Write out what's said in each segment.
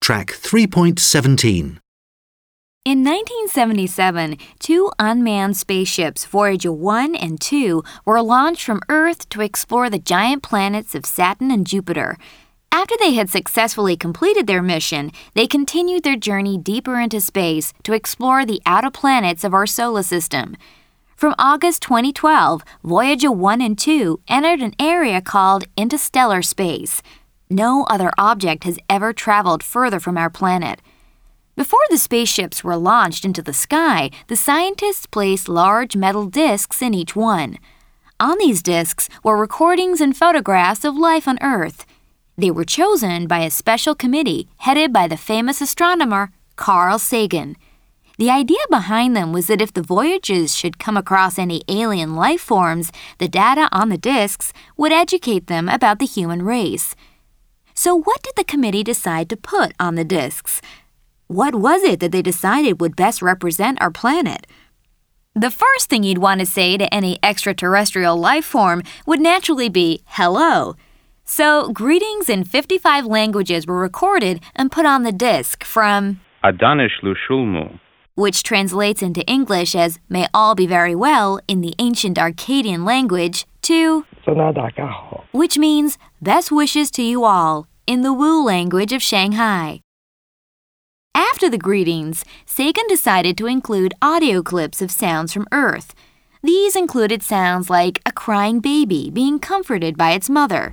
Track 3.17. In 1977, two unmanned spaceships, Voyager 1 and 2, were launched from Earth to explore the giant planets of Saturn and Jupiter. After they had successfully completed their mission, they continued their journey deeper into space to explore the outer planets of our solar system. From August 2012, Voyager 1 and 2 entered an area called interstellar space. No other object has ever traveled further from our planet. Before the spaceships were launched into the sky, the scientists placed large metal discs in each one. On these discs were recordings and photographs of life on Earth. They were chosen by a special committee headed by the famous astronomer Carl Sagan. The idea behind them was that if the Voyagers should come across any alien life forms, the data on the discs would educate them about the human race. So what did the committee decide to put on the discs? What was it that they decided would best represent our planet? The first thing you'd want to say to any extraterrestrial life form would naturally be hello. So greetings in 55 languages were recorded and put on the disc from Adanish Lushulmu, which translates into English as may all be very well in the ancient Akkadian language, to which means best wishes to you all in the Wu language of Shanghai. After the greetings, Sagan decided to include audio clips of sounds from Earth. These included sounds like a crying baby being comforted by its mother.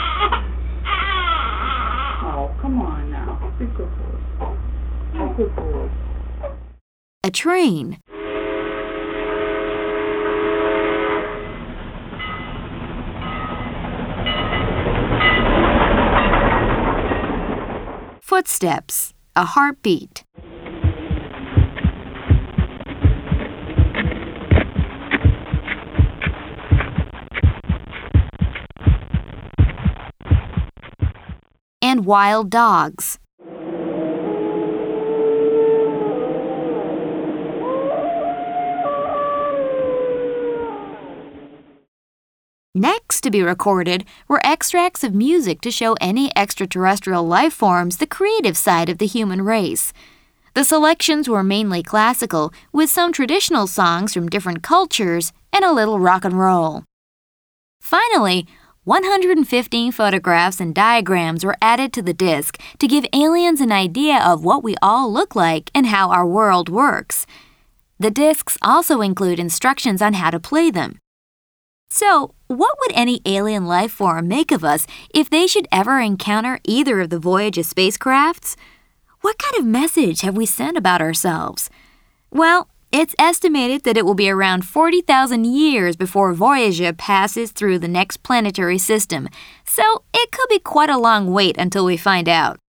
Oh, come on now. Be good boy. Good boy. A train. Footsteps. A heartbeat. And wild dogs. Next to be recorded were extracts of music to show any extraterrestrial life forms the creative side of the human race. The selections were mainly classical, with some traditional songs from different cultures and a little rock and roll. Finally, 115 photographs and diagrams were added to the disc to give aliens an idea of what we all look like and how our world works. The discs also include instructions on how to play them. So, what would any alien life form make of us if they should ever encounter either of the Voyager spacecrafts? What kind of message have we sent about ourselves? Well, it's estimated that it will be around 40,000 years before Voyager passes through the next planetary system, so it could be quite a long wait until we find out.